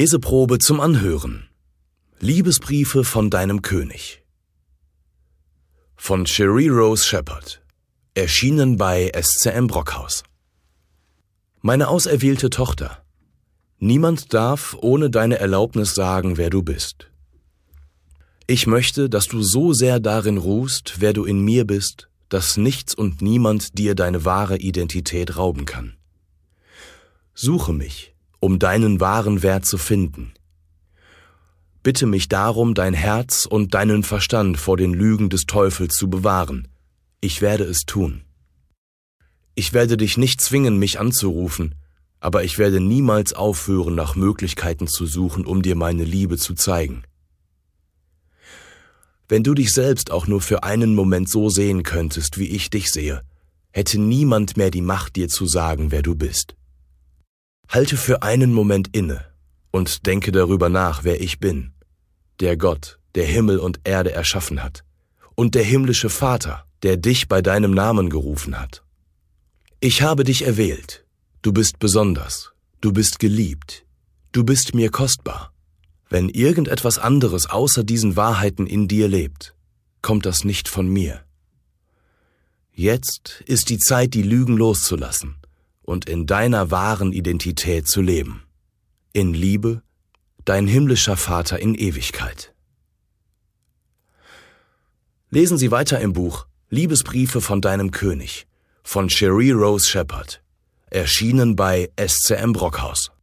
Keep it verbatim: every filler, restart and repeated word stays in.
Leseprobe zum Anhören. Liebesbriefe von deinem König. Von Cherie Rose Shepherd. Erschienen bei S C M Brockhaus. Meine auserwählte Tochter. Niemand darf ohne deine Erlaubnis sagen, wer du bist. Ich möchte, dass du so sehr darin ruhst, wer du in mir bist, dass nichts und niemand dir deine wahre Identität rauben kann. Suche mich, um deinen wahren Wert zu finden. Bitte mich darum, dein Herz und deinen Verstand vor den Lügen des Teufels zu bewahren. Ich werde es tun. Ich werde dich nicht zwingen, mich anzurufen, aber ich werde niemals aufhören, nach Möglichkeiten zu suchen, um dir meine Liebe zu zeigen. Wenn du dich selbst auch nur für einen Moment so sehen könntest, wie ich dich sehe, hätte niemand mehr die Macht, dir zu sagen, wer du bist. Halte für einen Moment inne und denke darüber nach, wer ich bin, der Gott, der Himmel und Erde erschaffen hat, und der himmlische Vater, der dich bei deinem Namen gerufen hat. Ich habe dich erwählt, du bist besonders, du bist geliebt, du bist mir kostbar. Wenn irgendetwas anderes außer diesen Wahrheiten in dir lebt, kommt das nicht von mir. Jetzt ist die Zeit, die Lügen loszulassen und in deiner wahren Identität zu leben. In Liebe, dein himmlischer Vater in Ewigkeit. Lesen Sie weiter im Buch Liebesbriefe von deinem König von Cherie Rose Shepherd, erschienen bei S C M Brockhaus.